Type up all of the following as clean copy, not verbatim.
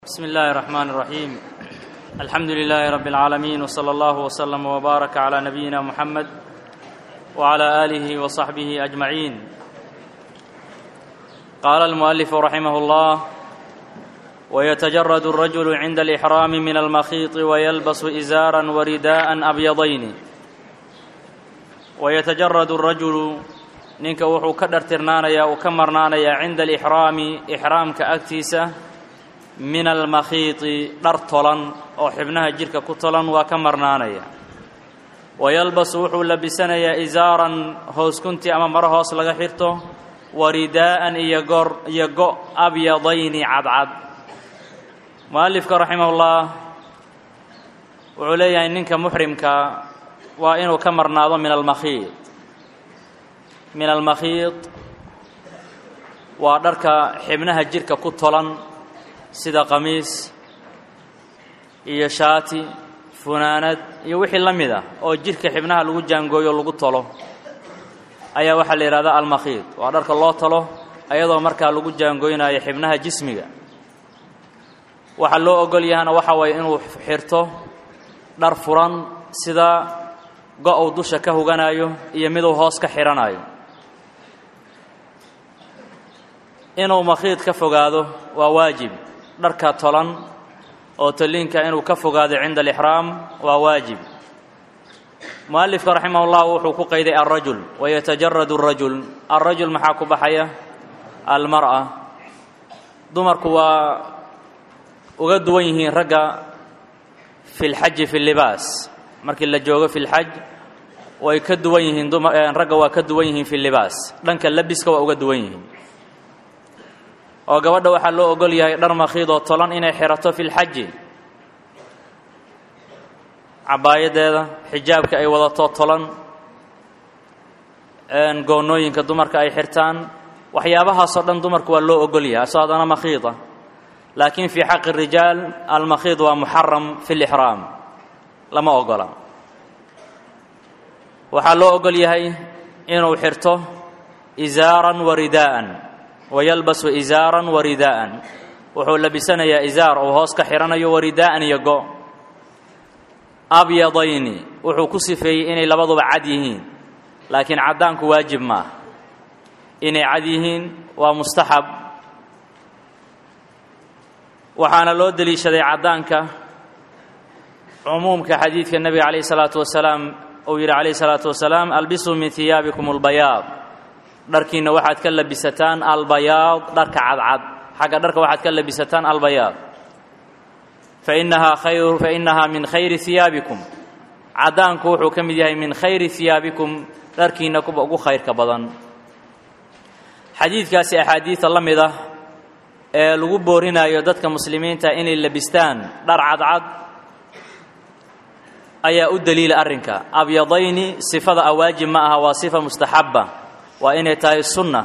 بسم الله الرحمن الرحيم الحمد لله رب العالمين وصلى الله وسلم وبارك على نبينا محمد وعلى آله وصحبه أجمعين. قال المؤلف رحمه الله: ويتجرد الرجل عند الإحرام من المخيط ويلبس إزارا ورداء أبيضين. ويتجرد الرجل ninka wuxuu ka dhartirnaanayaa oo ka marnaanayaa cinda alixraami ixraamka agtiisa min almakhiiti dhar tolan oo xibnaha jirka ku tolan waa ka marnaanaya. wayalbasu wuxuu labisanayaa izaaran hooskunti ama maro hoos laga xirto, waridaa'an iyo go' abyadayni cadcad. mu'alifka raximahullah wuxuu leeyahay ninka muxrimka waa inuu ka marnaado min almakhiid waa dharka xibnaha jirka ku tolan sida qamiis iyo shaati, funaanad iyo wixii la mid ah oo jirka xibnaha lagu jaangooyo lagu tolo ayaa waxaa la yidhahdaa almakhiid. waa dharka loo tolo ayadoo markaa lagu jaangooynayo xibnaha jismiga. waxaa loo ogol yahana waxa waye inuu xirto dhar furan sida go-ow dusha ka huganayo iyo miduu hoos ka xidhanayo. inuu makhiid ka fogaado waa waajib. dharka tolan oo toliinka inuu ka fogaado cinda alixraam waa waajib. mu'alifka raximahullah wuxuu ku qayday alrajul. wayatajaradu alrajul maxaa ku baxaya? almar'a. dumarku waa uga duwan yihiin ragga fi lxaji fi libaas. markii la joogo fi lxaj way ka duwan yihiin ragga waa ka duwan yihiin fi libaas. dhanka labiska waa uga duwan yihiin oo gabadha waxaa loo ogol yahay dhar makhiid oo tolan inay xirato fi lxaji. cabaayadeeda, xijaabka ay wadato tolan, goonnooyinka dumarka ay xirtaan, waxyaabahaasoo dhan dumarku waa loo ogol yahay asoo haddana makhiida. laakiin fii xaqi rijaal almakhiid waa muxaram fi lixraam, lama ogola. waxaa loo ogol yahay inuu xirto izaaran wa ridaa'an. wayalbasu izaaran wa ridaa'an. wuxuu labisanayaa izaar uu hoos ka xidhanayo, waridaa'an iyo go' abyadayni. wuxuu ku sifeeyey inay labaduba cad yihiin, laakiin caddaanku waajib ma ah. inay cad yihiin waa mustaxab. waxaana loo deliishaday caddaanka cumuumka xadiidka nebiga calayhi salaatu wasalaam uu yidhi calayhi salaatu wasalaam: albisuu min hiyaabikum albayaad. dharkiinna waxaad ka labisataan albayaad, dharka cadcad. xagga dharka waxaad ka labisataan albayaad. fainahaa min khayri hiyaabikum. caddaanku wuxuu ka mid yahay min khayri hiyaabikum, dharkiinna kuwa ugu khayrka badan. xadiidkaasi axaadiida la mid ah ee lagu boorinayo dadka muslimiinta inay labistaan dhar cadcad ayaa u daliila arrinka. abyadayni sifada awaajib ma aha, waa sifa mustaxabba, waa inay tahay sunna.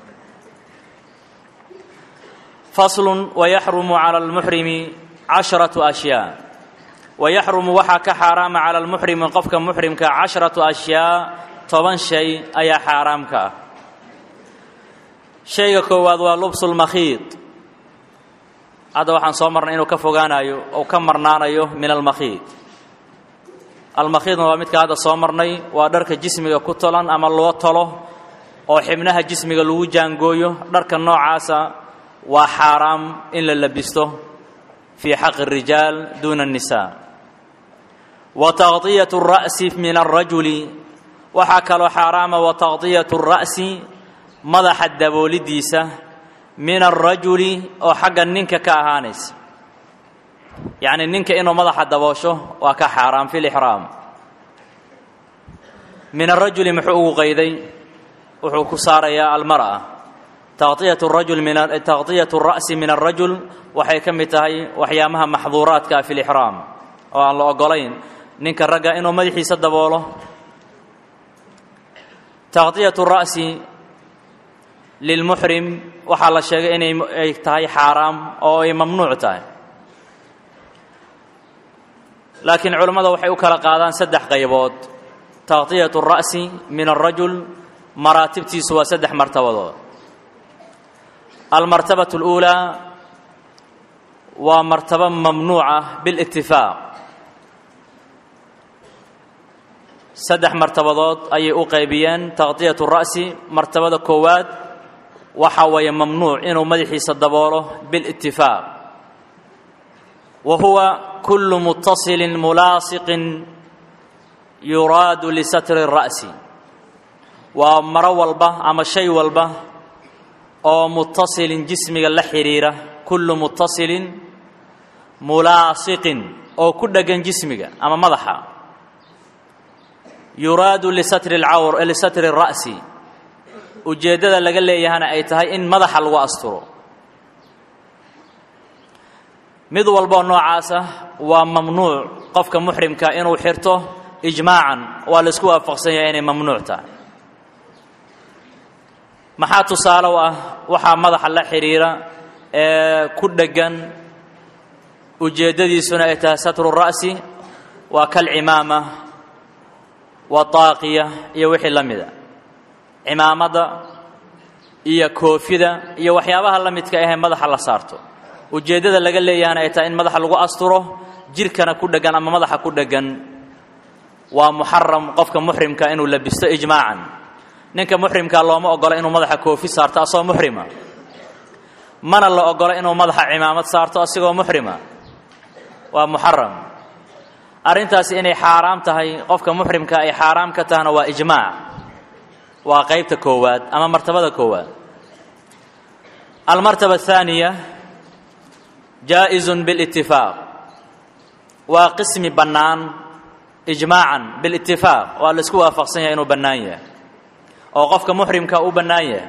faslun: wayaxrumu cala almuxrimi 10 ashyaa. wayaxrumu waxaa ka xaaraama cala almuxrimi qofka muxrimka 10 ashyaa, 10 shay ayaa xaaraamka ah. shayga koowaad waa lubsulmakhiid. hadda waxaan soo marnay inuu ka fogaanayo oo ka marnaanayo min almakhiid. almakhiidna waa midka hadda soo marnay, waa dharka jismiga ku tolan ama loo tolo oo xibnaha jismiga lagu jaangooyo. dharka noocaasa waa xaaraam in la labisto fii xaqi الrijaal duuna الnisaa. wa taqdiyaة الra'si min الrajuli. waxaa kaloo xaaraama wa taqdiyaة الra'si, madaxa daboolidiisa, min الrajuli oo xagga ninka ka ahaanaysa. yacni ninka inuu madaxa daboosho waa ka xaaraam fi lixraam. min الrajuli muxuu ugu qayday? wuxuu ku saarayaa almar'a. taqdiyaة الra'si min الrajul waxay ka mid tahay waxyaamaha maxduuraadka fi lixraam oo aan la ogolayn ninka ragga inuu madaxiisa daboolo. taqdiyaة الra'si lilmuxrim waxaa la sheegay inay tahay xaaraam oo ay mamnuuc tahay. laakiin culammada waxay u kala qaadaan 3 qaybood. taqdiyaة الra'si min الrajul maraatibtiisu waa 3 martabadood. almartabaة الأuulىa ومرتبة ممنوعة بالاتفاق سدح مرتبضات أي أقيبيان تغطية الرأس مرتبة كواد وحوي ممنوع إنه مدحي صدبوله بالاتفاق وهو كل متصل ملاصق يراد لستر الرأس ومرو البه أما شيء والبه أو متصل جسمك الحريرة كل متصل ملاصق أو كل جسمك أما مضحى يراد لستر العور لستر الرأس ujeedada laga leeyahana ay tahay in madaxa lagu asturo mid walba noocaas ah waa mamnuuc qofka muhrimka inuu xirto ijmaacan waa la isku waafaqsan yahay inay mamnuuc tahay maxaa tusaale ah waxa madaxa la xiriira ee ku dhagan ujeedadiisuna ay tahay satru ra'si wa kal imaama wa taaqiya iyo wixii lamida imaamada iyo koofida iyo waxyaabaha la midka ah ee madaxa la saarto ujeedada laga leeyahay ay tahay in madaxa lagu asturo jirkana ku dhagan ama madaxa ku dhagan waa muharram qofka muhrimka inuu labisto ijmaacan ninka muhrimka looma ogola inuu madaxa koofi saarto asoo muhrima mana la ogola inuu madaxa imaamad saarto asigoo muhrima waa muharram arintaasi inay xaraam tahay qofka muhrimka ay xaraam ka tahana waa ijmaac وقيبت كواد أما مرتبة كواد المرتبة الثانية جائز بالاتفاق وقسم بنان إجماعا بالاتفاق والاسكوها فقصية إنه بناية أو قفك محرم كأو بناية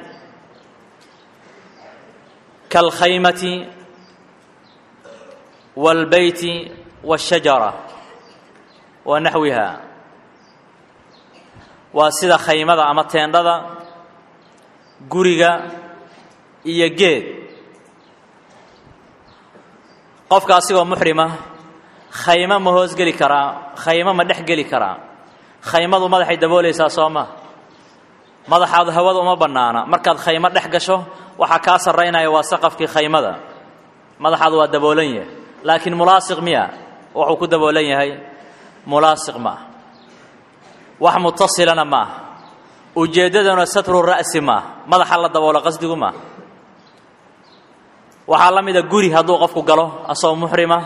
كالخيمة والبيت والشجرة ونحوها waa sida khaymada ama teendada guriga iyo geed qofka asigoo muhrima khayma ma hoos gali karaa khayma ma dhex gali karaa khaymadu madaxay daboolaysaa sooma madaxaadu hawada uma banaana markaad khayma dhex gasho waxa ka sareynaya waa saqafkii khaymada madaxaadu waa daboolan yahay laakiin mulaasiq miya wuxuu ku daboolan yahay mulaasiq ma wax mutasilana ma ujeedadana satru ra'si ma madaxa la daboolo qasdigu ma waxa la mid ah guri haduu qofku galo asoo muhrima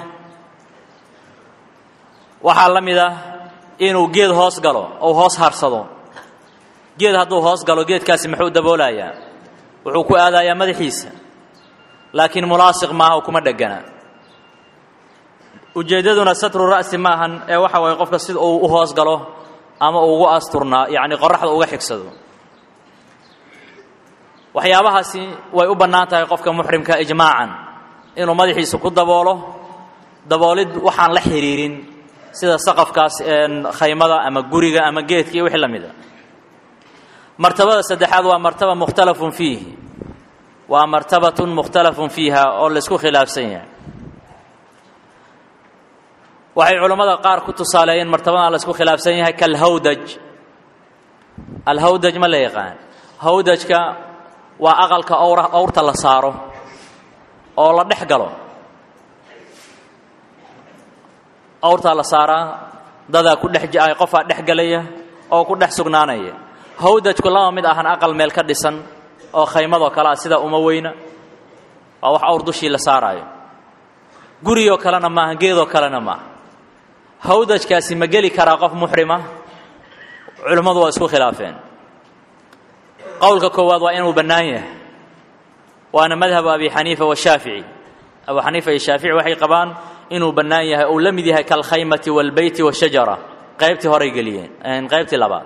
waxa la mid ah inuu geed hoos galo oo hoos harsado geed haduu hoos galo geedkaasi muxuu daboolayaa wuxuu ku aadayaa madaxiisa laakiin mulaasiq ma aha kuma dhagana ujeedaduna satru ra'si ma ahan ee waxa way qofka sida uu u hoos galo ama ugu asturna yaani qorraxda uga xigsado waxyaabahaasi way u banaan tahay qofka muhrimka ijmaacan inuu madaxiisa ku daboolid waxaan la xiriirin sida saqafkaas khaymada ama guriga ama geedkii wixii lamida martabada saddexaad waa martaba mukhtalafun fihi waa martabatun mukhtalafun fiha oo la isku khilaafsan yahay waxay culimada qaar ku tusaaleeyeen martabada la isku khilaafsan yahay kal hawdaj al hawdaj ma la yaqaan hawdajka waa aqalka awrta la saaro oo la dhex galo awrta la saara dada ku dhex jay qofa dhex galaya oo ku dhex sugnaanaya hawdajku laba mid ahan aqal meel ka dhisan oo khaymado kala sida uma weyna waa wax awr dushii la saarayo guriyo kalena ma geedo kalena ma hawdajkaasi ma gali kara qof muhrima culimadu waa isku khilaafeen qowlka koowaad waa inuu banaan yahay waana madhab abi xaniifa wa shaafici abu xaniifa iyo shaafici waxay qabaan inuu banaan yahay oo la mid yahay kal khaymati wal bayti wa shajara qaybtii hore galiyeen qaybtii labaad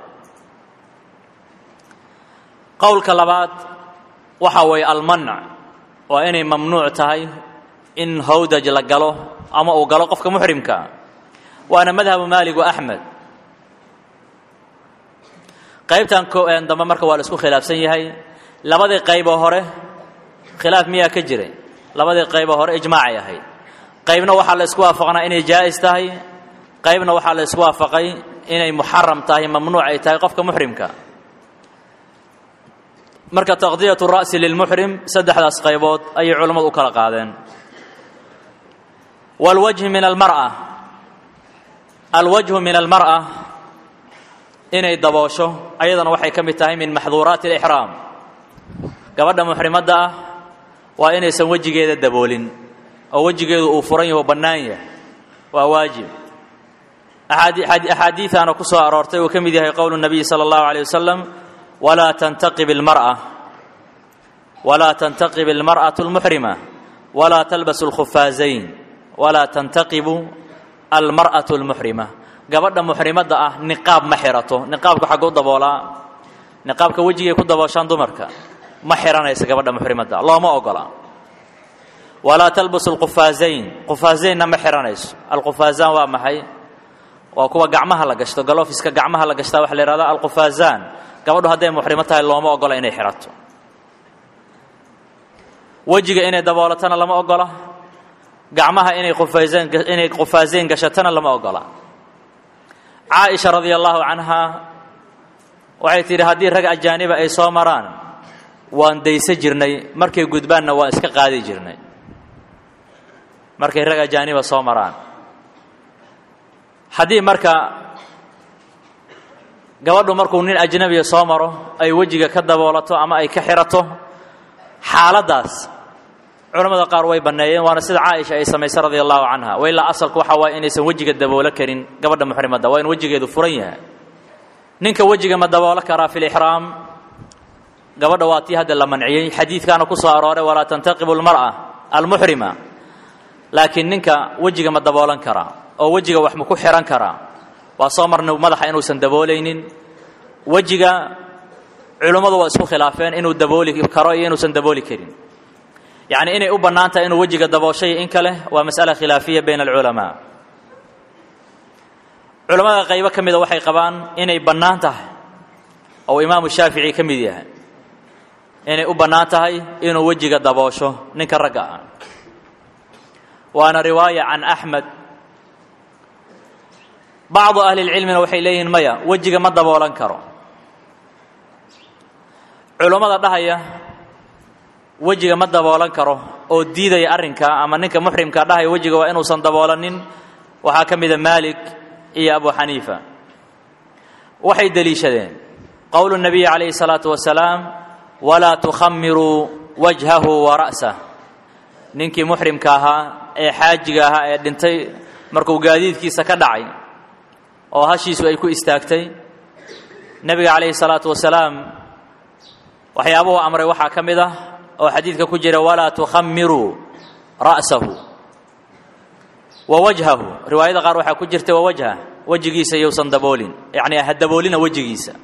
qowlka labaad waxa way al man' waa inay mamnuuc tahay in hawdaj la galo ama uu galo qofka muhrimka وانا مذهب مالك واحمد qaybtan ko aan damba marka waa la isku khilaafsan yahay labadii qayb hore khilaaf miya ka jiray labadii qayb hore ijmaac ay ahayd qaybna waxa la isku waafaqnaa inay jaayis tahay qaybna waxa la isku waafaqay inay muharram tahay mamnuuc ay tahay qofka muhrimka marka taqdiyatu ra's lil muhrim saddexdaas qaybood ay culimadu kala qaadeen والوجه من المرأة الوجه من المرأة إنay daboosho ayadana waxay kamid tahay min maxduuraat al-ihraam gabadha muhrimadda ah waa inaysan wajigeeda daboolin oo wajigeedu uu furan yahay oo bannaan yahay waa waajib أحاديث أنا كسر أرارتي وكمل هي قول النبي صلى الله عليه وسلم ولا تنتقب المرأة المحرمة ولا تلبس الخفازين ولا تنتقب المرأة المحرمة قبل محرمة نقاب محرته نقابك حق الضبولا نقابك وجهك كدبوشان دمرك محرنا يس قبل محرمة الله ما أقوله ولا تلبس القفازين قفازين محرنا يس القفازان ومحي وكوا قعمها لقشتو قالوا فيسك قعمها لقشتا وحلي رضا القفازان قبلوا هذين محرمتها اللي ما أقوله إني حرته وجهك إني دبولتنا لما أقوله قعمها إني قفازين قشتنا لما أقوله عائشة رضي الله عنها وعيتي هذه رجع جانبة أي صامران وان دي سجرني مركي قدباننا واسك قادي جرني مركي رجع جانبة صامران حديث مركا قبضوا مركو نين أجنبي صامره أي وجهك كدبولته أما أي كحرته حالة داس علماء قاروي بنايين وانا سيد عائشة أي سميسة رضي الله عنها وإلا أصل كوحوا إني سن وجهك الدبولة كرين قبض محرمة دا وين وجهك ذو فريها نينك وجهك ما الدبولة كرا في الإحرام قبض واتي هذا المنعي حديث كان قصة أراره ولا تنتقب المرأة المحرمة لكن نينك وجهك ما الدبولة كرا أو وجهك وحمكو حيران كرا وصامرنا مدح إنه سندبولين وجهك علماء واسمو خلافين إنه الدبولي كراي إنه سندبولي كرين يعني إني أبنانتا إنه وجهك دبوشي إنك له ومسألة خلافية بين العلماء علماء غيبة كميدة وحي قبان إني بنانتا أو إمام الشافعي كميدة إني أبنانتا إنه وجهك دبوشو نك الرقاء وأنا رواية عن أحمد بعض أهل العلم وحي لين ميا وجهك ما دبولان كرو علماء دهية وجهك ما دبولان كرو أو ديدا أرنكا أما نك محرم كدهية وجهك وإنه صندبولانين وحاكم إذا مالك إيا أبو حنيفة وحي دليشدين قول النبي عليه الصلاة والسلام ولا تخمروا وجهه ورأسه نك محرم كاها أي حاجها أي دنتي مركو قاديد كي سكدعي أو هشيس ويكو استاكتي النبي عليه الصلاة والسلام وحي أبوه أمر وحاكم إذا أو حديثك كجر ولا تخمروا رأسه ووجهه رواية غير وحا كجرت ووجهه وجهيسا يوصن دبولين يعني هدبولين وجهيسا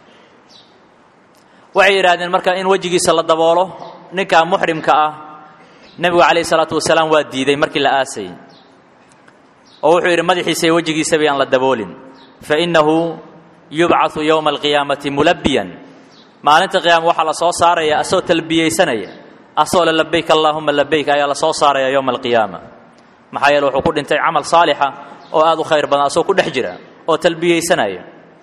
وعي رادين مركا إن وجهيسا لدبوله نكا محرم كأه نبي عليه الصلاة والسلام واديدي مركي لآسي ووحي مدحيسا وجهيسا بيان لدبولين فإنه يبعث يوم القيامة ملبيا ما أنت قيام وحلا صار يا أسو تلبية سنة أسو لبيك اللهم لبيك يا لا صار يا يوم القيامة ما حيل وحقول أنت عمل صالحة أو هذا خير بنا أسو كل حجرة أو تلبية سنة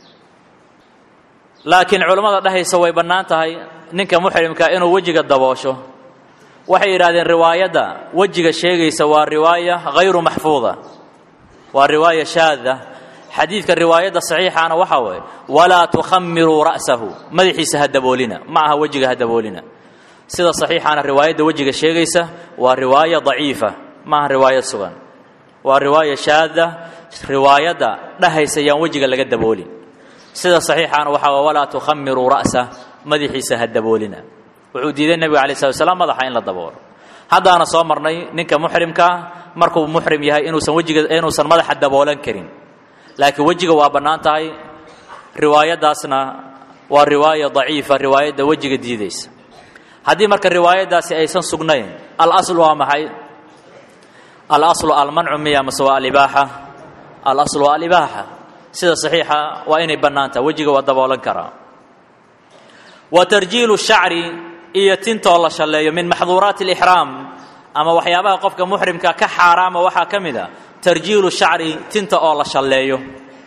لكن علماء ده يسوي بنانته هاي نك محرم كأنه وجه الدباشة وحي هذه الرواية ده وجه الشيء يسوى الرواية غير محفوظة والرواية شاذة حديث الرواية الصحيحة أنا وحوي ولا تخمروا رأسه مدحيس هدبولنا معها وجه هدبولنا سيدة صحيحة أنا الرواية وجه الشيغيسة والرواية ضعيفة معها رواية سغن والرواية شاذة رواية لها يسيان وجه اللي هدبولين سيدة صحيحة أنا وحوي ولا تخمروا رأسه مدحيس هدبولنا وعودي النبي عليه الصلاة والسلام مدحين للدبور هذا أنا صامرني نك محرم كا مركب محرم يهي إنه سنوجه إنه سنمدح هدبولان كريم لكن وجهه وابنانتهاي رواية داسنا والرواية ضعيفة رواية دا وجهه ديديس هذه مركا الرواية داسي أيسان سقنين الأصل وامحي الأصل المنع ميا مسواء الإباحة الأصل الإباحة سيدة صحيحة وإن بنانتا وجهه ودبولا كرا وترجيل الشعر إيا تنتو الله شلي من محظورات الإحرام أما وحيابها قفك محرم كحرام وحا كمذا ترجيل الشعر تنتو الله شليو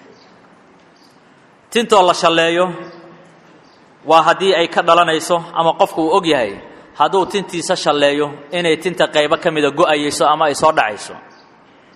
تنتو الله شليو وهدي أي كدلانيسو أما قفك وأجيهاي هادو تنتي سشليو إني تنتا قيبا كمذا قو أيسو أما يصور دعيسو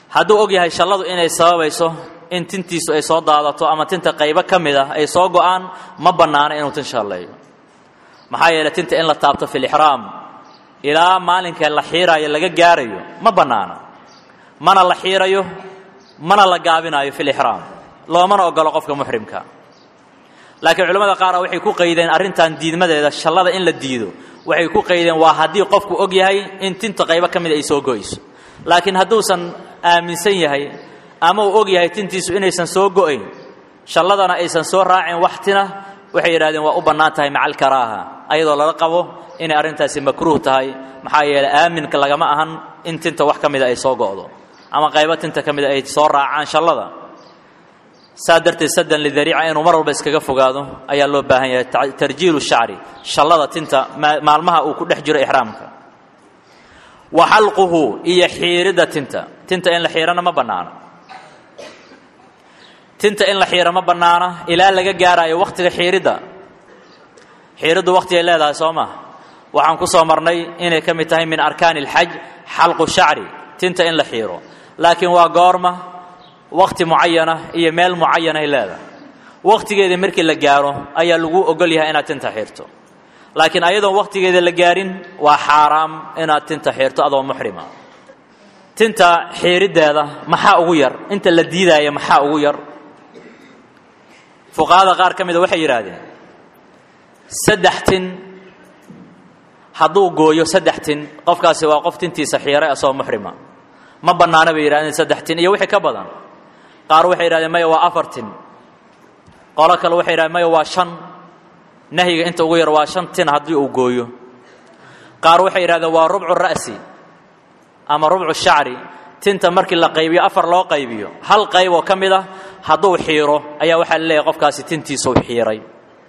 hadduu og yahay shalladu inay sababayso in tintiisu ay soo daadato ama tinta qaybo ka mid ah ay soo go'aan ma bannaana inuu tin shalleeyo maxaa yeelay tinta in la taabto fil ihraam ilaa maalinka la xiiraayo laga gaarayo ma bannaana mana la xiirayo mana la gaabinayo fil ihraam loomana ogolo qofka muhrimka laakiin culimada qaar waxay ku qaydeen arrintan diidmadeeda shallada in la diido waxay ku qaydeen waa haddii qofku og yahay in tinta qaybo ka mid ay soo go'ayso laakiin hadduusan aaminsan yahay ama uu og yahay tintiisu inaysan soo go'ayn shalladana aysan soo raacin waxtina waxay yiraahdeen waa u bannaan tahay macal karaaha ayadoo laga qabo inay arrintaasi makruuh tahay maxaa yeelay aaminka lagama ahan in tinta wax ka mid ay soo go'do ama qaybo tinta ka mid ay soo raacaan shallada saadartii sadan lidariica inuu mar walba iskaga fogaado ayaa loo baahan yahay tarjiilu shacri shallada tinta maalmaha uu ku dhex jiro ihraamka wa halquhu iyo xiirida tinta in la xiirana ma bannaana tinta in la xiiro ma bannaana ilaa laga gaarayo waqtiga xiiriddu waqtigay leedahay soo maaha waxaan ku soo marnay inay ka mid tahay min arkaani alxaj xalqu shacri tinta in la xiiro laakiin waa goorma waqti mucayana iyo meel mucayana ay leedahay waqtigeeda markii la gaaro ayaa lagu ogol yahay inaad tinta xiirto laakiin ayadoon waqtigeeda la gaarin waa xaaraam inaad tinta xiirto adoo muhrima tinta xiirideeda maxaa ugu yar inta la diidaayo maxaa ugu yar fuqahaada qaar ka mida waxay yidhaahdeen 3 tin hadduu gooyo 3 tin qofkaasi waa qof tintiisa xiiray asoo muhrima ma bannaana bay yidhahdeen 3 tin iyo wixii ka badan qaar waxay yidhahdeen maya waa 4 tin qolo kale waxay yidhahdeen maya waa 5 nahyiga inta ugu yar waa 5 tin haddii uu gooyo qaar waxay yidhahdeen waa rubcu ra'si ama rubcu shacri tinta markii la qaybiyo 4 loo qaybiyo hal qayb oo ka mid ah hadduu xiiro ayaa waxaa la leeyahay qofkaasi tintiisa uu xiiray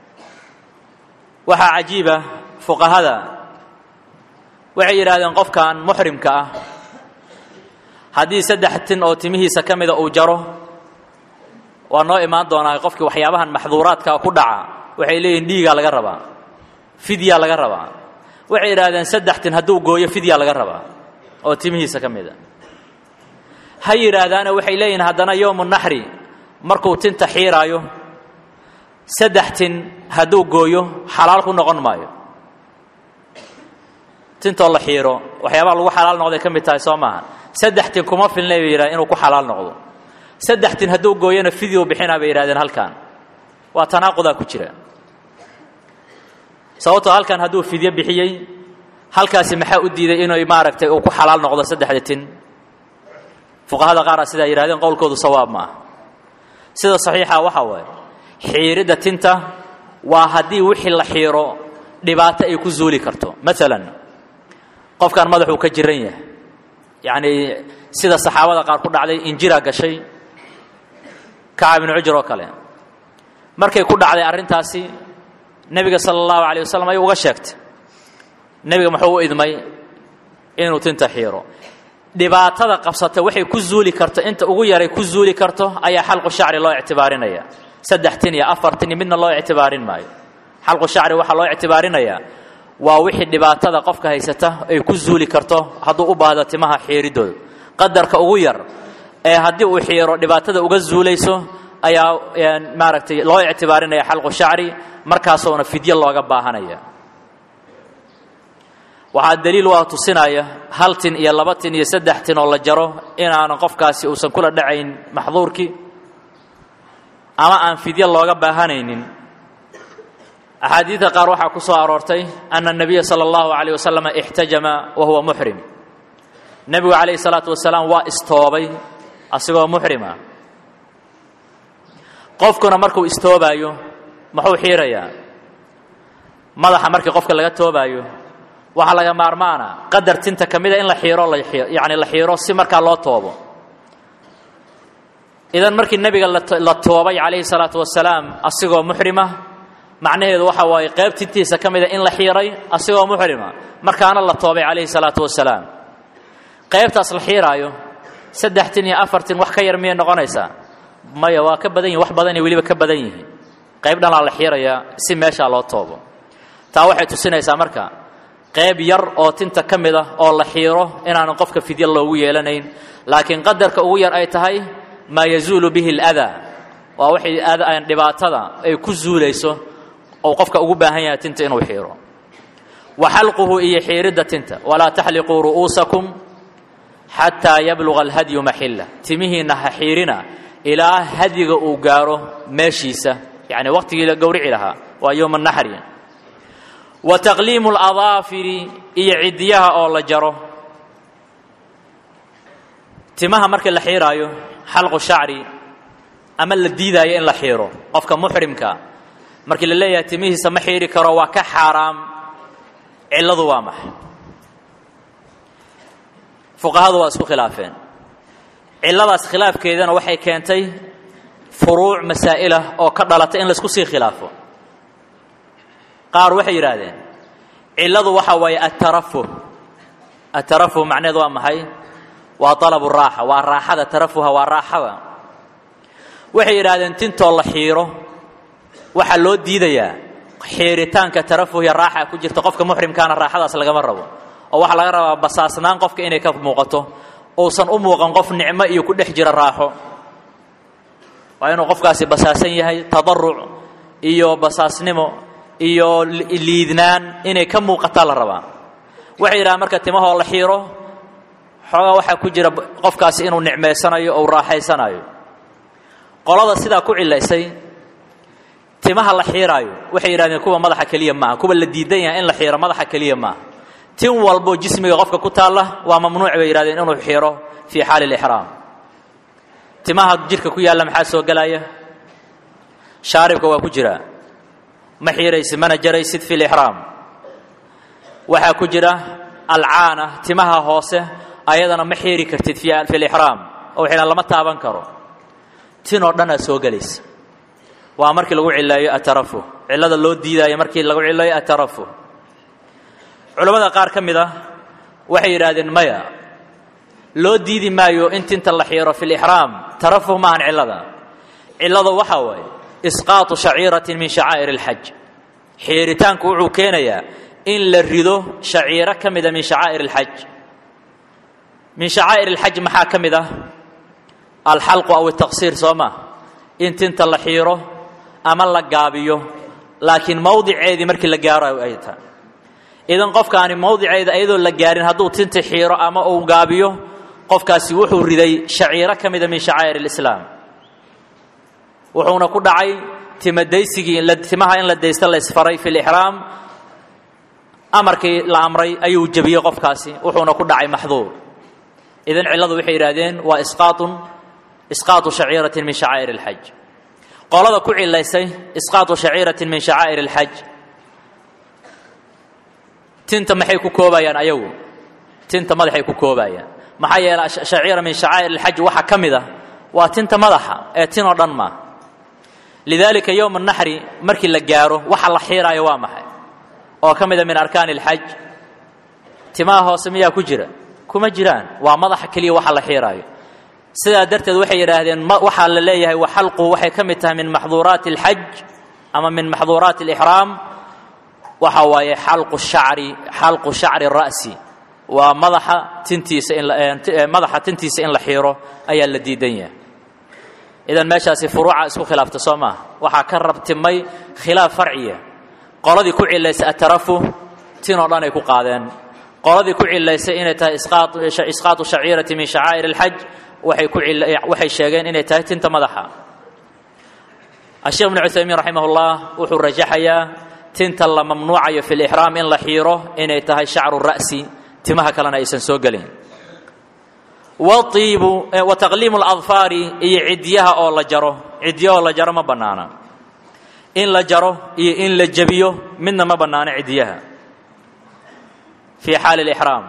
waxaa cajiiba fuqahada waxay yidhahdeen qofkan muhrimka ah haddii 3 tin oo timihiisa ka mida uu jaro waa noo imaan doonaa qofkii waxyaabahan maxduuraadka ku dhaca waxay leeyihiin dhiiga laga rabaa fidya laga rabaa waxay yidhahdeen 3 tin hadduu gooyo fidya laga rabaa oo timihiisa ka mida ha yidhaahdaana waxay leeyihiin haddana yowmu naxri markuu tinta xiiraayo 3 tin hadduu gooyo xalaal ku noqon maayo tintoo la xiiro waxyaabaha lagu xalaal noqday ka mid tahay soo maaha 3 tin kuma filnay bay yidhahdeen inuu ku xalaal noqdo 3 tin hadduu gooyona fidyo bixinaa bay yidhahdeen halkan waa tanaaqudaa ku jira sababtoo halkan hadduu fidyo bixiyey halkaasi maxaa u diiday inuu maaragtay uu ku xalaal noqdo 3 tin fuqahada qaar sida yiraahdeen qowlkoodu sawaab ma sida saxiixa waxa way xiirida tinta waa hadii wixii la xiiro dhibaato ay ku zuuli karto midalan qofkan madaxu ka jiran yahay yaani sida saxaabada qaar ku dhacday injira gashay Ka'b ibn Ujra kale markay ku dhacday arintaasi nabiga sallallahu alayhi wasallam ay uga sheegtay nabiga wuxuu u idmay inuu tinta xiiro dhibaatada qabsata waxay ku zuuli karto inta ugu yaray ku zuuli karto ayaa xalqu shacri loo ictibaarinaya 3 tin iyo 4 tin midna loo ictibaarin maayo xalqu shacri waxa loo ictibaarinaya waa wixii dhibaatada qofka haysata ay ku zuuli karto hadduu u baahdo timaha xiiridooda qadarka ugu yar ee haddii uu xiiro dhibaatada uga zuulayso ayaa maaragtay loo ictibaarinaya xalqu shacri markaasoo fidyo looga baahanaya waxaa daliil waa tusinaya 1 tin iyo 2 tin iyo 3 tin oo la jaro inaan qofkaasi uusan kula dhacayn maxduurki ama aan fidyo looga baahanaynin axaadiidka qaar waxaa ku soo aroortay anna nabiga sallallahu alayhi wasallam ihtajama wa huwa muhrim nabiga alayhi salatu wasalam waa istoobay asagoo muhrima qofkuna markuu istoobayo muxuu xiirayaa madaxa markii qofka laga toobayo waxa laga maarmaana qadar tinta kamida in la xiiro yaani la xiiro si marka loo toobo idan markii nabiga la toobay alayhi salatu wasalam asagoo muhrima macnaheedu waxa way qayb tintiisa kamida in la xiiray asagoo muhrima markaana la toobay alayhi salatu wasalam qaybtaas la xiiraayo 3 tin iyo 4 tin wax ka yar miyay noqonaysaa maya waa ka badan yihiin wax badan iyo waliba ka badan yihiin qayb dhan la xiiraya si meesha loo toobo taa waxay tusinaysaa marka qayb yar oo tinta ka mid ah oo la xiiro inaan qofka fidya loogu yeelanayn laakiin qadarka ugu yar ay tahay ma yazuulu bihi al-adha waa wixii aan dhibaatada ay ku zuulayso oo qofka ugu baahan yahay tinta inuu xiiro wa halquhu iyo xiirida tinta wala tahliqu ru'usakum hatta yablugha al-hadyu mahilla timihina xiirina ilaa hadiga uu gaaro meeshiisa yani waqtigii la gowrici lahaa waa yawm an-nahri wa taqlimu al-adafiri iyo cidiyaha oo la jaro timaha marka la xiiraayo halqu sha'ri ama la diidaayo in la xiiro qofka muhrimka markii la leeyahay timihiisa ma xiiri karo waa ka xaraam ciladu waa maxay fuqahadu waa isku khilaafeen ciladaas khilaafkeedana waxay keentay furuuc masaa'il oo ka dhalatay in la isku sii khilaafo qaar waxay yiraahdeen ciladu waxa way at-tarafuh macnaheedu waa maxay waa talabu raaxa waa raaxada tarafuha waa raaxada waxay yiraahdeen tintoo la xiiro waxa loo diidayaa xiiritaanka tarafuh iyo raaxa ku jirta qofka muhrimkaana raaxadaas laga rabo oo waxa laga rabaa basaasnaan qofka inay ka muuqato oo san u muuqan qof nicmo iyo ku dhex jira raaxo waa inuu qofkaasi basaasan yahay tadarruc iyo basaasnimo iyo liidnaan inay ka muuqataa la rabaa waxay yiraahdeen marka timahoo la xiiro xogaa waxa ku jira qofkaasi inuu nicmeysanayo oo raaxaysanayo qolada sida ku cilaysay timaha la xiiraayo waxay yiraahdeen kuwa madaxa kaliya ma kuwa la diidan yahay in la xiiro madaxa kaliya ma tin walbo jismiga qofka ku taala waa mamnuuc bay yiraahdeen inuu xiiro fi xaal al-ihram timaha jirka ku yaala maxaa soo galaya shaaribka waa ku jira ma xiiraysid mana jaraysid fi al-ihram waxa ku jira al-aana timaha hoose ayadana ma xiiri kartid fi al-ihram oo xina lama taaban karo tin oo dhan soo galaysa waa markii lagu cilayo at-tarafuh cilada loo diidayo markii lagu cilayo at-tarafuh culimada qaar kamid ah waxay yiraahdeen maya loo diidi maayo in tinta la xiiro fi al-ihram tarafuh ma aan cilada waxa way isqaatu sha'iratin min sha'air al-hajj xiiritaanku wuxuu keenayaa in la rido sha'ira kamida min sha'air al-hajj min sha'air al-hajj maxaa kamida al-halq aw at-taqsir soma in tinta la xiiro ama la gaabiyo laakiin mawdiceedii markii la gaaro ay tahay idan qofkaani mawdiceeda ayadoo la gaarin hadduu tinta xiiro ama uu gaabiyo qofkaasi wuxuu riday sha'ira kamida min sha'air al-islam wuxuuna ku dhacay timadaysigii timaha in la deysta la isfaray fi al-ihram amarkii la amray ayuu jabiyay qofkaasi wuxuuna ku dhacay maxduur idan ciladu waxay yiraahdeen waa isqaatu sha'iratin min sha'air al-hajj qolada ku cilaysay isqaatu sha'iratin min sha'air al-hajj tinta maxay ku koobayaan ayagu tinta madaxay ku koobayaan maxay yeelaa sha'ira min sha'air al-hajj waxa kamida waa tinta madaxa ee tin oo dhan ma lidalika yawm an-nahri markii la gaaro waxa la xiiraayo waa maxay oo kamida min arkaan al-hajj timaha hoose miyaa ku jira kuma jiraan waa madaxa kaliya waxa la xiiraayo sida darteed waxay yiraahdeen waxa la leeyahay wa halqu waxay kamid tahay min mahdhurat al-hajj ama min mahdhurat al-ihram waxa waaye halqu sha'ri ra'si waa madaxa tintiisa in la xiiro ayaa la diidan yahay idan meeshaasi furuuca isku khilaafta Soomaa waxa ka rabtimay khilaaf farciya qoladii ku cilaysay at-tarafuh tin oo dhan ay ku qaadeen qoladii ku cilaysay inay tahay isqaatu sha'irati min sha'air al-hajj waxay sheegeen inay tahay tinta madaxa Sheikh Ibn Uthaymeen rahimahullah wuxuu rajaxayaa tinta la mamnuucayo fi al-ihram in la xiiro inay tahay sha'ru ra'si timaha kalena aysan soo galin وطيب وتقليم الأظفار عديها أو لجره عديها لجره ما بنانا إن لجره إن لجبيه منا ما بنانا عديها في حال الإحرام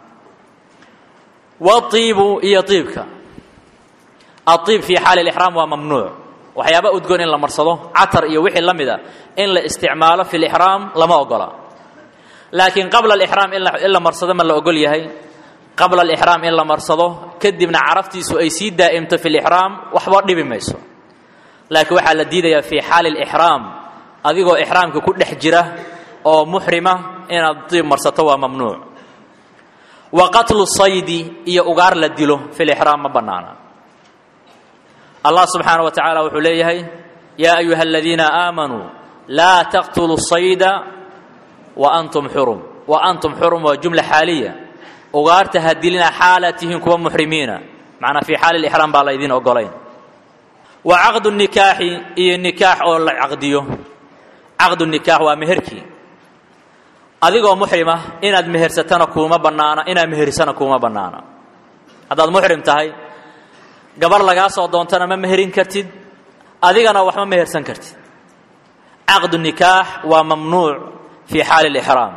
والطيب يطيبك الطيب في حال الإحرام وممنوع وحيابا أدقون إن لمرصده عطر يوحي اللمدة إن لاستعماله في الإحرام لما أقوله لكن قبل الإحرام إلا مرصده من لا أقول يهي قبل الإحرام إلا مرصده كدبنا عرفتي سؤيسي دائمة في الإحرام وحبار دي بميسو لكن وحا لديدة في حال الإحرام أذيقو إحرامك كل حجرة أو محرمة inaad diib marsato waa mamnuuc wa qatlu saydi iyo ugaar la dilo fi lixraam ma bannaana allah subxaanaه wa tacaala wuxuu leeyahay yaa ayuha aladiina aamanuu laa taqtuluu sayda wa antum xurum waa jumla xaaliya ugaarta ha dilina xaalaad tihiin kuwa muxrimiina macnaa fii xaali lixraam baa laydin ogolayn wa caqdu nikaaxi iyo nikaax oo la caqdiyo caqdu nikaax waa meherkii adigoo muxrima inaad mehersatana kuuma bannaana inaad meherisana kuuma bannaana haddaad muxrim tahay gabar lagaa soo doontana ma meherin kartid adigana wax ma mehersan kartid caqdu nikaax waa mamnuuc fii xaali lixraam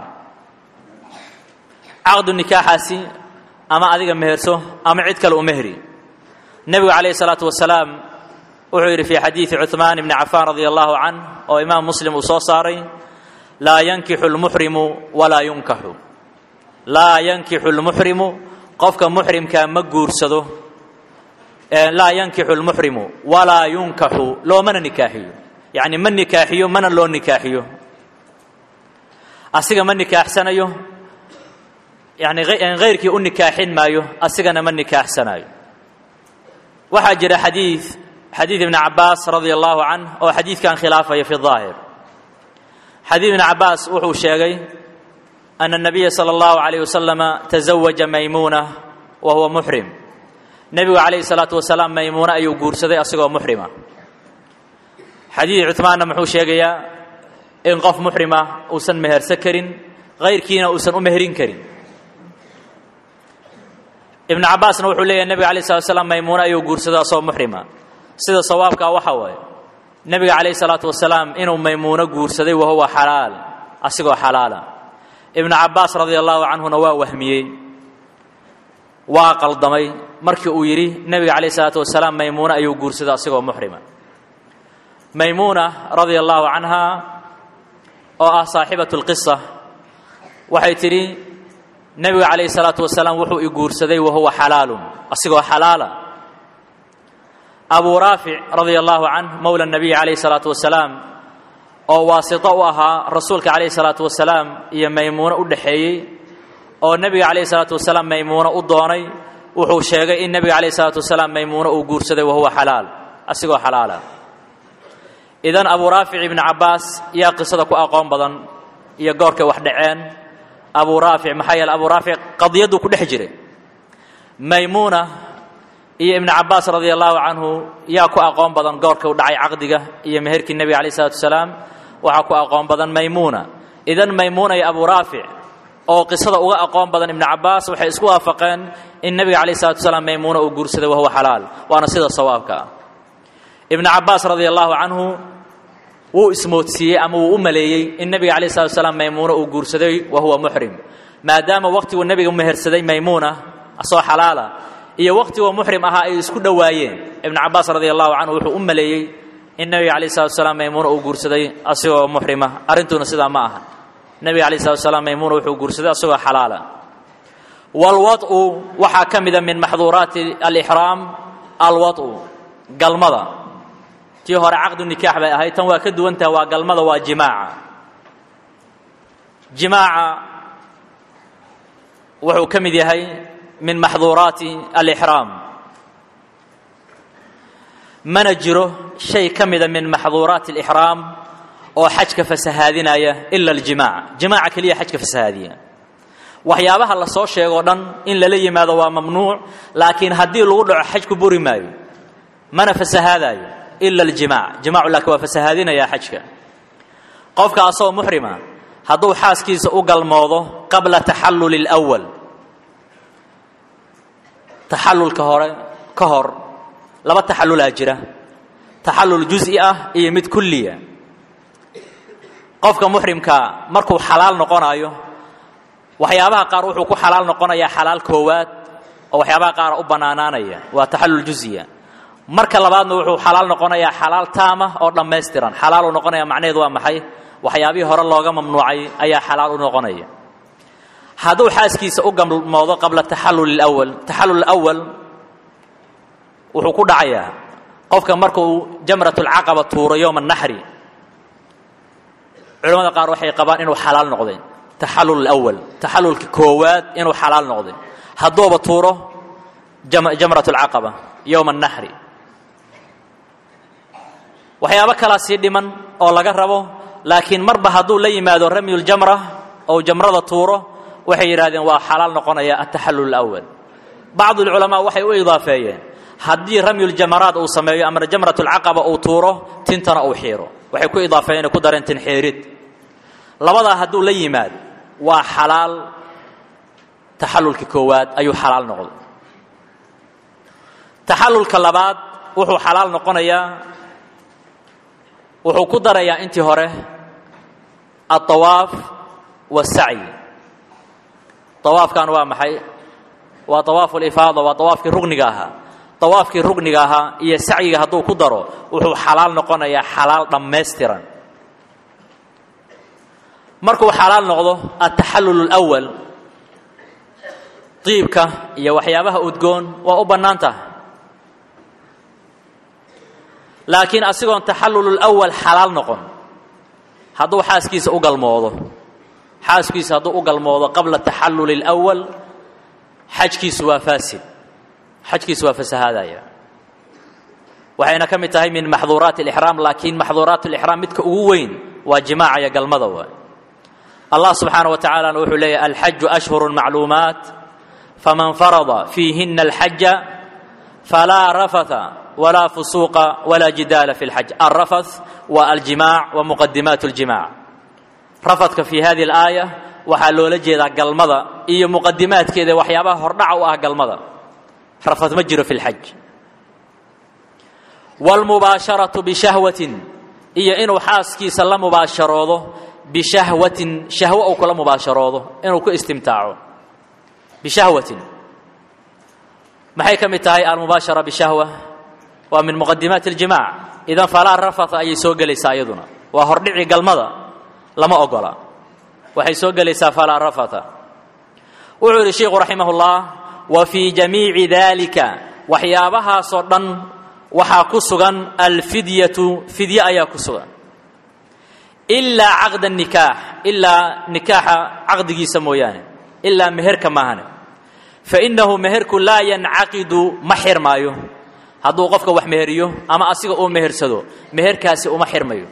caqdu nikaaxaasi ama adiga meherso ama cid kale u mehri nebigu calayhi salaatu wasalaam wuxuu yidhi fii xadiidi cuثmaan ibni cafaan radia allahu canh oo imaam muslim uu soo saaray laa yankixu lmuxrimu walaa yunkaxu laa yankixu lmuxrimu qofka muxrimkaa ma guursado laa yankixu lmuxrimu walaa yunkaxu loomana nikaaxiyo yacni ma nikaaxiyo mana loo nikaaxiyo asiga ma nikaaxsanayo yani hayrkii u nikaaxin maayo asigana ma nikaaxsanayo waxaa jira xadiid ibni cabaas radia allahu canh oo xadiidkan khilaafaya fi daahir xadiid ibni cabaas wuxuu sheegay ana الnabiya salى اllahu عalayه wasalama taزawaja maymuuna wa huwa muxrim nebigu calayhi الsalaatu wasalaam maymuuna ayuu guursaday asigoo muxrima xadiid cuثmaanna muxuu sheegayaa in qof muxrima uusan mehersan karin hayrkiina uusan u meherin karin ibn cabaasna wuxuu leeyahay nebiga alayh الslat wasalaam maymuuna ayuu guursaday asagoo muxrima sida sawaabkaa waxa waaye nebiga calayh الsalaatu wasalaam inuu maymuuno guursaday wahuwa xalaal asigoo xalaala ibnu cabaas radia allahu canhuna waa wahmiyey waa qaldamay markii uu yidhi nebiga calayh الsalaatu wasalaam maymuuna ayuu guursaday asigoo muxrima maymuuna radia allahu canha oo ah saaxibaة اlqisa waxay tidhi nebiga calayhi الsalaatu wasalaam wuxuu i guursaday wahuwa xalaalun asigoo xalaala abu raafic radia allahu canh mowla الnabiy calayhi الsalaatu wasalaam oo waasito u ahaa rasuulka calayhi الsalaatu wasalaam iyo maymuuno u dhexeeyey oo nebiga calayhi الsalaatu wasalaam maymuuno u doonay wuxuu sheegay in nebiga calayhi الsalaatu wasalaam maymuuno uu guursaday wahuwa xalaal asigoo xalaala idan abu raafic ibni cabaas yaa qisada ku aqoon badan iyo goorkay wax dhaceen abu raafic maxaa yeele abu raafic qadiyadduu ku dhex jiray maymuuna iyo ibnu cabaas radia allahu canhu yaa ku aqoon badan goorka u dhacay caqdiga iyo meherkii nebiga calayh isalaatu wasalaam waxaa ku aqoon badan maymuuna idan maymuuna iyo abu raafic oo qisada uga aqoon badan ibnu cabaas waxay isku waafaqeen in nebiga calayh isalatu wasalaam maymuuna uu guursaday wahuwa xalaal waana sida sawaabka ah ibnu cabaas radia allahu canhu wuu ismoodsiiyey ama wuu u maleeyey in nebiga calayh isalatu wasalaam maymuuna uu guursaday wahuwa muxrim maadaama waqtiguu nebiga mehersaday maymuuna asoo xalaala iyo waqtigoo muxrim ahaa ay isku dhowaayeen ibnu cabaas radia allahu canhu wuxuu u maleeyey in nebiga calayh isalatu wasalaam maymuuna uu guursaday asigoo muxrima arrintuna sidaa ma aha nebiga calayh isalatu wasalaam maymuuna wuxuu guursaday asagoo xalaala walwad'u waxaa ka mida min maxduuraati alixraam alwad'u galmada tii hore caqdu nikaax bay ahayd tan waa ka duwantaha waa galmada waa jimaaca wuxuu ka mid yahay min maxduuraati alixraam mana jiro shay ka mida min maxduuraati alixraam oo xajka fasahaadinaya ila aljimaaca jimaaca keliya xajka fasahaadiya waxyaabaha la soo sheegoo dhan in lala yimaado waa mamnuuc laakiin haddii lagu dhaco xajku buri maayo mana fasahaadaayo ila aljimac jimaacu laakiin waa fasahaadinayaa xajka qofka asagoo muxrima hadduu xaaskiisa u galmoodo qabla taxalluli اlأwal taxallulka hore ka hor laba taxallulaa jira taxallul juz'i ah iyo mid kulliya qofka muxrimkaa markuu xalaal noqonayo waxyaabaha qaar wuxuu ku xalaal noqonayaa xalaal koowaad oo waxyaabaha qaar u bannaanaanaya waa taxallul juz'iya marka labaadna wuxuu xalaal noqonayaa xalaal taama oo dhammaystiran xalaaluu noqonaya macnaheedu waa maxay waxyaabihii hore looga mamnuucay ayaa xalaal u noqonaya hadduu xaaskiisa u galmoodo qabla taxallul اlأwal taxallul اlأwal wuxuu ku dhacayaa qofka markuu jamrat اlcaqaba tuuro yowma الnaxri culamada qaar waxay qabaan inuu xalaal noqday taxallul alawwal taxallulki koowaad inuu xalaal noqday haddooba tuuro jamrat alcaqaba yowma annahri waxyaabo kalaa sii dhiman oo laga rabo laakiin marba hadduu la yimaado ramyuljamra oo jamrada tuuro waxay yidhahdeen waa xalaal noqonaya ataxallul alawwal bacdu alculamaa waxay u idaafeeyeen haddii ramyuljamaraad uu sameeyo ama jamrat alcaqaba uu tuuro tintana uu xiiro waxay ku idaafeeyeen ku dareen tin xiirid labadaa hadduu la yimaad waa xalaal taxallulki koowaad ayuu xalaal noqday taxallulka labaad wuxuu xalaal noqonayaa wuxuu ku darayaa intii hore الطواaf والsacyi طawaafkan waa maxay waa طawaafu اlifaada waa طawaafkii rugniga ahaa طawaafkii rugniga ahaa iyo sacyiga hadduu ku daro wuxuu xalaal noqonayaa xalaal dhammaystiran markuu xalaal noqdo ataxallul اlأwal diibka iyo waxyaabaha udgoon waa u bannaan tahay laakiin asigoon taxallul اlأwal xalaal noqon hadduu xaaskiisa u galmoodo xaaskiisa hadduu u galmoodo qabla taxallul اlأwal xajkiisu waa faasid xajkiisu waa fasahaadaya waxayna ka mid tahay min maxduuraat اlإxraam laakiin maxduuraat اlإxraam midka ugu weyn waa jimaaca iyo galmada waay allah subxaanaه wa tacaalana wuxuu leeyahy alxaju ashhuru macluumaat faman farada fiihina alxaja falaa rafatha walaa fusuuqa walaa jidaala fi اlxaj alrafath waa aljimaac wa muqadimaat اljimac rafadka fi hadihi اlaaya waxaa loola jeedaa galmada iyo muqadimaadkeeda waxyaabaha hordhaca u ah galmada rafad ma jiro fi اlxaj wاlmubaasharaةu bishahwatin iyo inuu xaaskiisa la mubaasharoodo bishahwatin shahwo uu kula mubaasharoodo inuu ku istimtaaco bishahwatin maxay ka mid tahay almubaashara bishahwa waa min muqadimaati اljimac idan falaa rafatha ayay soo gelaysaa iyaduna waa hordhici galmada lama ogola waxay soo gelaysaa falaa rafatha wuxuu yidhi sheikhu raximah اllah wa fii jamiici dalika waxyaabahaasoo dhan waxaa ku sugan alfidyatu fidye ayaa ku sugan ilaa caqda nikaax ilaa nikaaxa caqdigiisa mooyaane ilaa meherka maahane fainahu meherku laa yancaqidu ma xirmaayo hadduu qofka wax meheriyo ama asiga uu mehersado meherkaasi uma xirmayo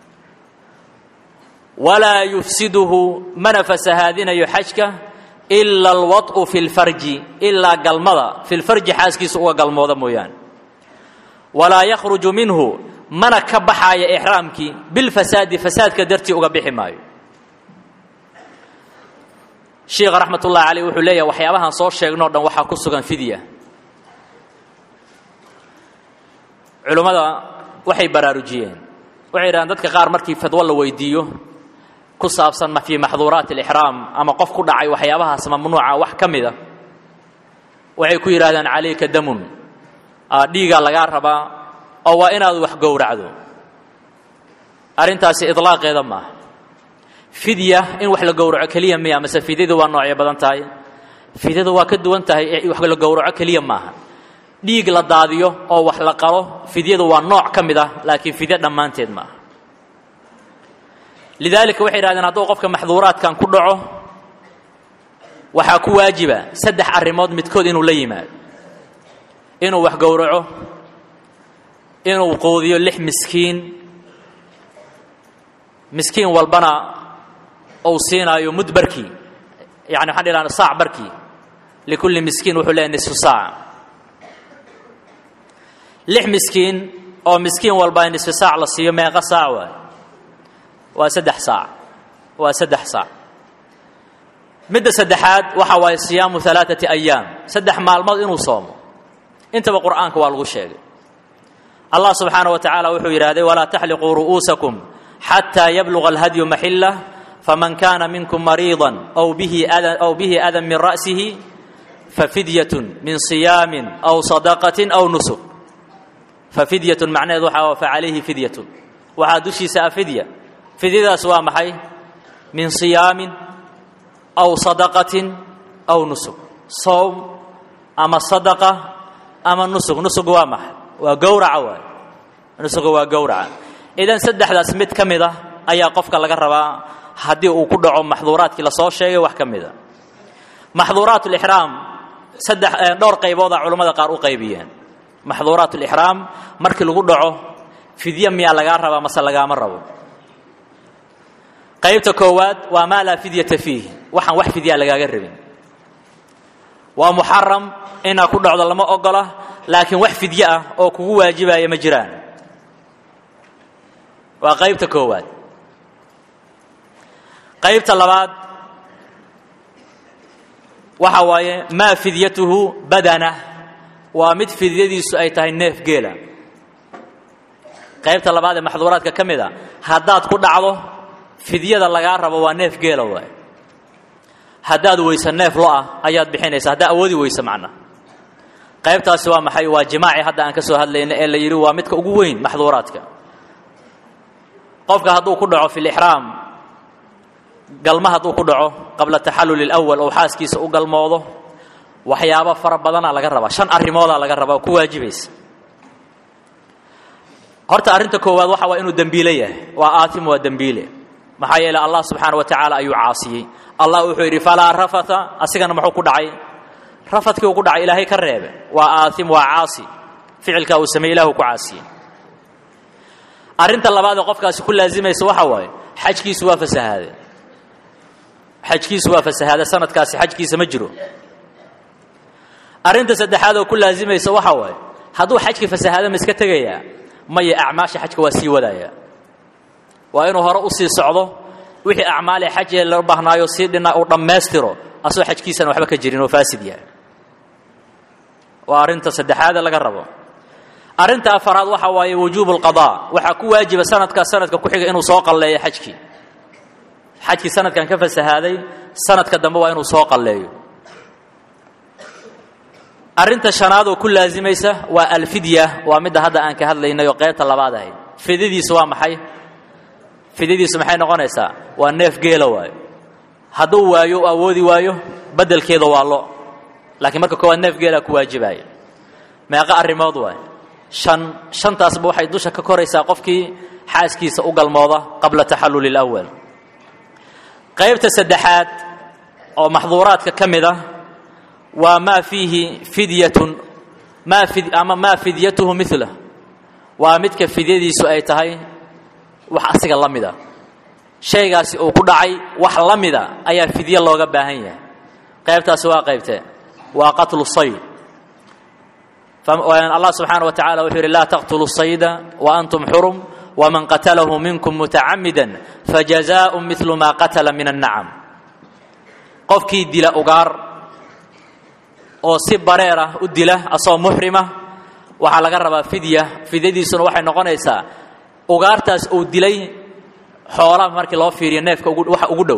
walaa yufsiduhu mana fasahaadinayo xajka ila alwad'u fi lfarji ilaa galmada fi lfarji xaaskiisa uga galmooda mooyaane walaa yakhruju minhu mana ka baxaaya ixraamkii bilfasaadi fasaadka dartii uga bixi maayo sheekha raxmat ullahi caleyh wuxuu leeyahay waxyaabahan soo sheegnoo dhan waxaa ku sugan fidya culummada waxay baraarujiyeen waxay yidhahdeen dadka qaar markii fadwo la weydiiyo ku saabsan fii maxduuraati alixraam ama qof ku dhacay waxyaabahaas mamnuuca wax ka mida waxay ku yidhahdeen calayka damun dhiigaa lagaa rabaa oo waa inaad wax gowracdo arrintaasi idlaaqeeda maaha fidya in wax la gowraco keliya miya mase fidyadu waa noocyo badan tahay fidyadu waa ka duwan tahay wax la gowraco keliya maaha dhiig la daadiyo oo wax la qalo fidyadu waa nooc ka mid ah laakiin fidyo dhammaanteed maaha lidaalika waxay yidhahdeen hadduu qofka maxduuraadkan ku dhaco waxaa ku waajiba 3 arrimood midkood inuu la yimaado inuu wax gowraco inuu quudiyo 6 miskiin walbana uu siinaayo mudbarkii yani waxaan dhilaana saac barkii likulli miskiin wuxuu leeyahay nisfu saac 6 miskiin oo miskiin walba nisfu saac la siiyo meeqa saac waa 3 saac waa 3 saac midda saddexaad waxa waaye siyaamu 3 ayaam 3 maalmood inuu soomo intaba qur'aanka waa lagu sheegay allah subxaanaه wa tacaala wuxuu yidhaahday walaa taxliquu ru'uusakum xataa yabluga alhadyu maxillah faman kaana minkum mariiضa aw bihi adan min ra'sihi fafidyatun min siyaamin aw sadaqatin aw nusuk fafidyatun macnaheedu waxaa facalayhi fidyatun waxaa dushiisa fidya fidyadaas waa maxay min siyaamin aw sadaqatin aw nusuk sowm ama sadaqa ama nusuk nusug waa maxay waa gowraca waay nusuga waa gowraca idan 3daas mid ka mid ah ayaa qofka laga rabaa haddii uu ku dhaco maxduuraadkii la soo sheegay wax ka mida maxduuraat ulixraam dhowr qaybooda culammada qaar u qaybiyeen maxduuraat ulixraam markii lagu dhaco fidya miyaa lagaa rabaa mase lagaama rabo qaybta koowaad waa maa laa fidyata fiih waxaan wax fidyaa lagaaga rabin waa muxaram inaad ku dhacdo lama ogola laakiin wax fidye ah oo kugu waajibaya ma jiraan waa qaybta koowaad qaybta labaad waxa waaye maa fidyatuhu badana waa mid fidyadiisu ay tahay neef geela qaybta labaad ee maxduuraadka ka mid a haddaad ku dhacdo fidyada lagaa rabo waa neef geela waay haddaad weysa neef lo ah ayaad bixinaysaa haddaa awoodi weysa macna qaybtaasi waa maxay waa jimaaci hadda aan ka soo hadlayna ee la yidhi waa midka ugu weyn maxduuraadka qofka hadduu ku dhaco fi lixraam galma hadduu ku dhaco qabla taxallul alawal oo xaaskiisa u galmoodo waxyaabo fara badanaa laga rabaa 5 arrimoodaa laga rabaa oo ku waajibaysa horta arrinta koowaad waxa waa inuu dembiile yahay waa aatim waa dembiile maxaa yeelay allah subxaanahu wa tacaala ayuu caasiyey allah wuxuu yidhi falaa rafata asigana muxuu ku dhacay rafadkii uu ku dhacay ilaahay ka reebe waa aatim waa caasi ficilka uu sameeyey ilaahu ku caasiyey arrinta labaad ee qofkaasi ku laazimaysa waxa waaye xajkiisu waa fasahaade sanadkaasi xajkiisa ma jiro arrinta saddexaad oo ku laazimaysa waxa waaye hadduu xajkii fasahaade ma iska tegayaa maya acmaasha xajka waa sii wadaaya waa inuu hore u sii socdo wixii acmaal xaj ee loo baahnaayo si dhina uu dhameystiro asoo xajkiisana waxba ka jirin oo faasid yahay waa arrinta saddexaad laga rabo arrinta afaraad waxa waaye wujuubul qadaa waxa ku waajiba sanadka ku xiga inuu soo qalleeyo xajkii sanadkan ka fasahaaday sanadka dambe waa inuu soo qalleeyo arrinta shanaad oo ku laazimaysa waa alfidya waa mid hadda aan ka hadlaynay oo qaybta labaad ahayd fidyadiisu waa maxay fidyadiisu maxay noqonaysaa waa neef geela waayo hadduu waayo awoodi waayo bedelkeeda waa lo laakiin marka koowaad neef geela ku waajibaya meeqa arrimood waayo shantaasba waxay dusha ka koraysaa qofkii xaaskiisa u galmooda qabla taxallul alawal qaybta saddexaad oo maxduuraadka ka mid ah waa maa fiihi fidyatun maa fidyatuhu mila waa midka fidyadiisu ay tahay wax asiga la mida shaygaasi uu ku dhacay wax la mida ayaa fidye looga baahan yahay qaybtaasi waa qaybtee waa qatlu sayd الله سبحانه وتعالى وحير لا تقتلوا الصيد وأنتم حرم ومن قتله منكم متعمدا فجزاء مثل ما قتل من النعم قفكي دلا أقار أو سب بريرة أدلة أصو محرمة وحال قرب فدية دي سنة وحي نقونيسا أقار تاس أدلي حوالا مركي الله فيري نيفك أقودو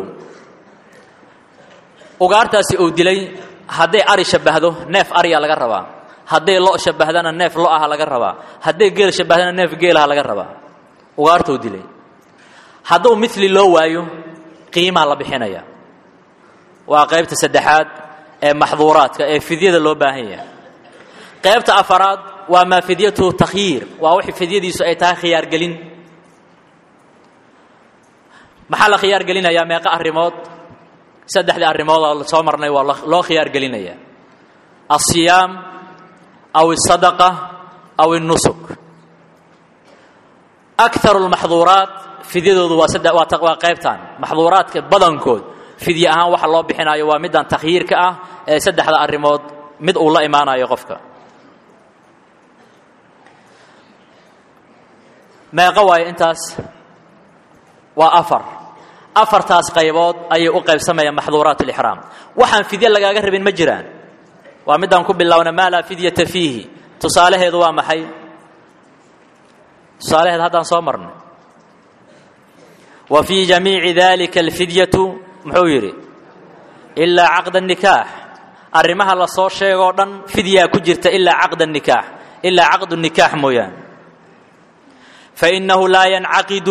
أقار تاس أدلي هدي أري شبهدو نيف أري على قربا hadday lo shabahdana neef lo ah laga rabaa hadday geel shabahdana neef geel ah laga rabaa ugaartoo dilay hadduu mithli loo waayo qiimaa la bixinaya waa qaybta saddexaad ee maxduuraadka ee fidyada loo baahan yahay qaybta afaraad waa maa fidyatu takhyiir waa wixii fidyadiisu ay tahay khiyaar gelin maxaa la khiyaar gelinayaa meeqa arrimood saddexdii arrimood oo soo marnay waa loo khiyaar gelinayaa asiyaam أو الصدقة أو النسك أكثر المحظورات في ذي وتقوى قيبتان محظورات بدن كود في ذي أهم وح الله بحنا يوا مدان تخيير كأ سد هذا الرماد مد الله إيمانا يغفك ما قوي أنتاس وأفر تاس قيبات أي أقيب سمايا محظورات الإحرام وحن في ذي لقى قرب المجران ومدان كب الله ما لا فدية فيه تصالح ذو محي تصالح هذا صامرنا وفي جميع ذلك الفدية محويري إلا عقد النكاح الرمها الله صار شيء غردن فدية كجرت إلا عقد النكاح إلا عقد النكاح مويان فإنه لا ينعقد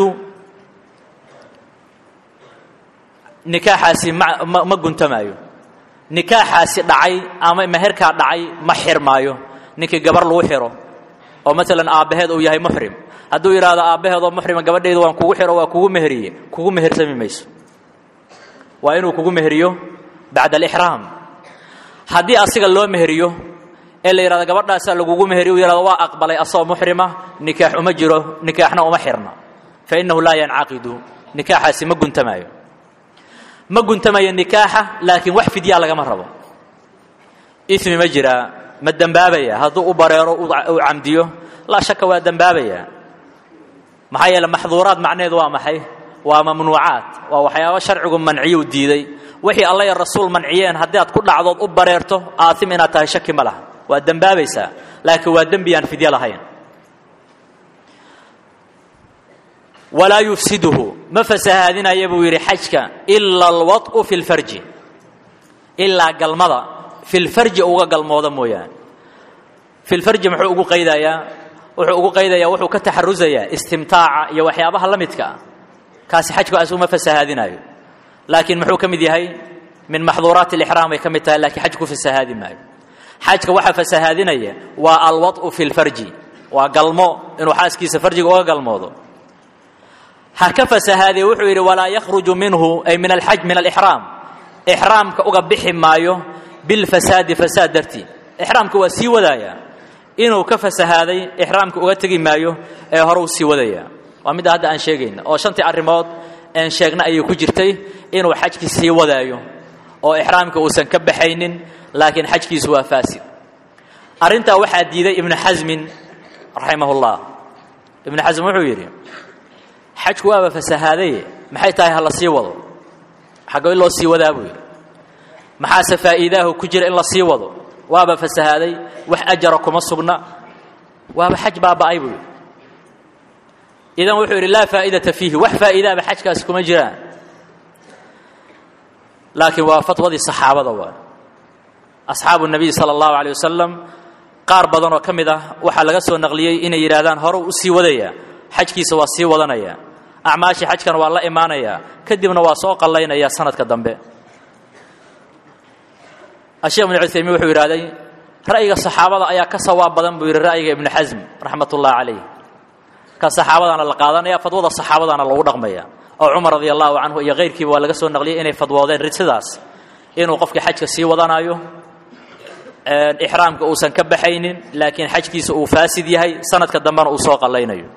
نكاح ما كنت مايو nikaaxaasi dhacay ama meherka dhacay ma xirmaayo ninkii gabar lagu xiro oo mesela aabaheed uu yahay muhrim hadduu yiraahdo aabaheed oo muhrim gabadheedu waan kugu xiro waa kugu meheriye kugu mehersami mayso وإنه كوجو مهريو بعد الإحرام هدي أصيغ الله مهريو إلا يراد قبرنا سأل كوجو مهريو يراد وأقبل أصلا محرمة نكاح أمجره نكاحنا ومحرنا فإنه لا ينعقد نكاح سمجن تمايو مجن تمايو النكاح لكن وحف دي على جمرة إثم مجرى ما الدنبابية هذا أبرر وعمديه لا شك هو الدنبابية محيا المحظورات معناه ذو محي وممنوعات وحياة شرع منعي وديدي وحي الله الرسول منعيان هديات كل عضو أبررته آثم إن تهشك مله والدنبابيسا لكن هو الدنبيان في دي لهين ولا يفسده ما فسهادنا يبوي حجك إلا الوطء في الفرج إلا قلمضة في الفرج أو قلمضة مويان في الفرج محو أقو قيدايا وحو قيدايا وحو كتحرزايا استمتاع يا وحيابها لمتك كاس حجك أسو ما فسهادنا لكن محو كمدي هي من محظورات الإحرام كمتها لكن حجك في السهاد ما حجك وحا فسهادنا والوطء في الفرج وقلمو إنه حاسكي سفرج أو قلمضة هكفس هذه وحير ولا يخرج منه أي من الحج من الإحرام إحرام كأقبح مايو بالفساد فساد درتي إحرام كوسي وذايا إنه كفس هذه إحرام كأقتقي مايو هرو سي وذايا ومن هذا أن شيئين أو شنتي الرماد أن شيئنا أي كجرتي إنه حج سي وذايو أو إحرام كوسن كبحين لكن حج سوا فاسد أرنت واحد يدي ابن حزم رحمه الله ابن حزم وحيري حج وابا فسهادي maxay tahay hal sii wado xago in loo sii wadaabu maxaa faa'iidaha ku jira in la sii wado waaba fasahaaday wax ajra kuma sugna waaba xaj baaba aybu idan wuxuu yiri la faa'iidata fihi wax faa'iida ba xajkaas kuma jiraan laakiin waa fatwadii saxaabada waa asxaabu nabi sallallahu alayhi wasallam qaar badan oo kamid ah waxa laga soo naqliyay inay yiraahdaan hore u sii wadaya xajkiisa waa sii wadanaya أعماش حج كان والله إيمانيا كدبنا واسوق الله يا سنة كدنبه الشيخ ابن عثيمين وحوي هذا رأي الصحابة أيا كصواب بدن بير رأي ابن حزم رحمة الله عليه كصحابة أنا القاضي يا فضوض الصحابة أنا الله رغميا أو عمر رضي الله عنه يا غير كي ولا قصوا النقلية إنه فضوضين رتسداس إنه وقفك حج كسي وضنا أيوه الإحرام كأوسن كبحين لكن حج كيس فاسد هي سنة كدنبنا وسوق الله ينيو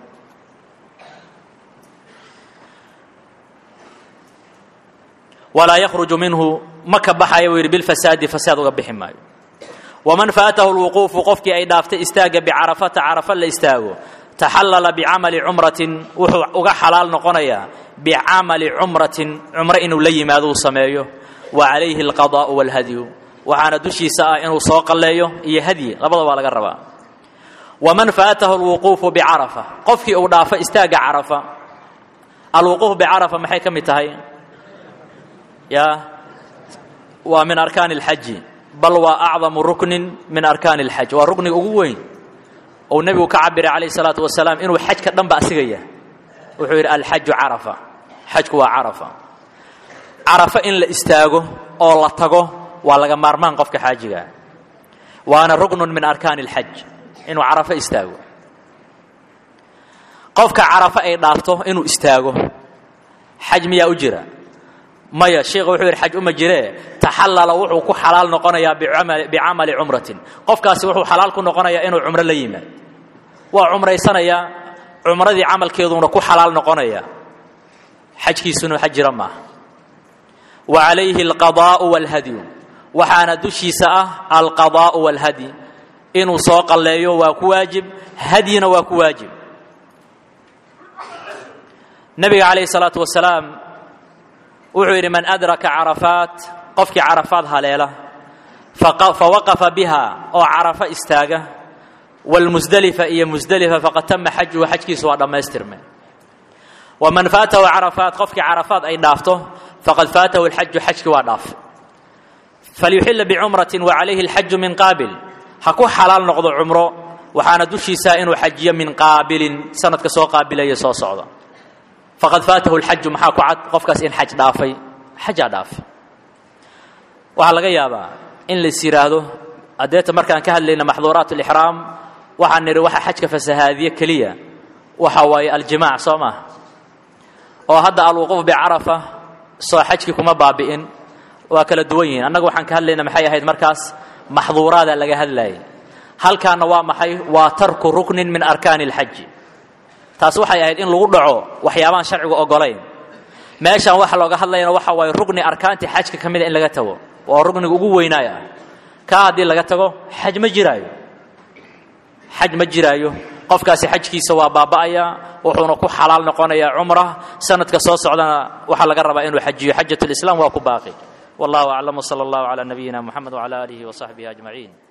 ولا يخرج منه مكبح يوير بالفساد فساد وقبح ماي ومن فاته الوقوف قفك أي دافت استاج بعرفة عرفة لا استاجوا تحلل بعمل عمرة وقع حلال نقنيا بعمل عمرة إنه لي ماذو سمايه وعليه القضاء والهدي وعن دشي ساء إنه سوق الله يهدي لبضوا ولا قربا ومن فاته الوقوف بعرفة قفك أو دافت استاج عرفة الوقوف بعرفة ما حكم تهي يا ومن أركان الحج بل وأعظم ركن من أركان الحج والركن أقوين أو النبي كعبر عليه الصلاة والسلام إنه حج كدم بأسية وحير الحج عرفة حج هو عرفة إن لاستاجه أو الله تجه ولا مرمان قفك حاجة وأنا ركن من أركان الحج إنه عرفة استاجه قفك عرفة أي ضافته إنه استاجه حجم يا أجرة ما يا شيخ وحير حج جريه تحلل وحو كو حلال نقنيا بعمل عمرة قف كاس وحو حلال كو نقنيا إنه عمره لا يماد وعمره سنيا عمره دي عمل كيدون كو حلال نقنيا حج كيسونو حج رماه وعليه القضاء والهدي وحان دشي ساء القضاء والهدي إنه سوق الله واكو واجب هدينا واكو واجب النبي عليه الصلاة والسلام وعير من أدرك عرفات قفك عرفاتها ليلة فوقف بها أو عرف استاجه والمزدلفة هي مزدلفة فقد تم حج وحج سواء ما يسترمه ومن فاته عرفات قفك عرفات أي دافته فقد فاته الحج حج وداف فليحل بعمرة وعليه الحج من قابل حكو حلال نقض عمره وحان دشي سائن حجيا من قابل سنة كسو قابل يسو صعدا فقد فاته الحج محاكو عد قفكاس إن حج دافي حج دافي وحا لغا يابا إن لسيراهدو أديت مركان كهل لنا محظورات الإحرام وحا نري وحا حج كفسهادية كلية وحا واي الجماع صومه وهذا الوقوف بعرفة soo xajki kuma baabi'in waa kala duwan yihiin annagu waxaan ka hadlaynaa maxay ahayd markaas maxduuraada laga hadlayay halkaana waa maxay waa tarku ruknin min arkaani alxaj taas waxay ahayd in lagu dhaco waxyaabaan sharcigu ogolayn meeshan waxa looga hadlayna waxa way rugni arkaanti xajka kamid in laga tago waa rugniga ugu weynaaya ka hadii laga tago xaj ma jiraayo qofkaasi xajkiisa waa baaba'aya wuxuuna ku xalaal noqonayaa umrah sanadka soo socdana waxa laga rabaa inuu xajiyo xajjatul islaam waa ku baaqi wallahu a'lam sallallahu ala nabiyyina muhammad wa ala alihi wa sahbihi ajma'in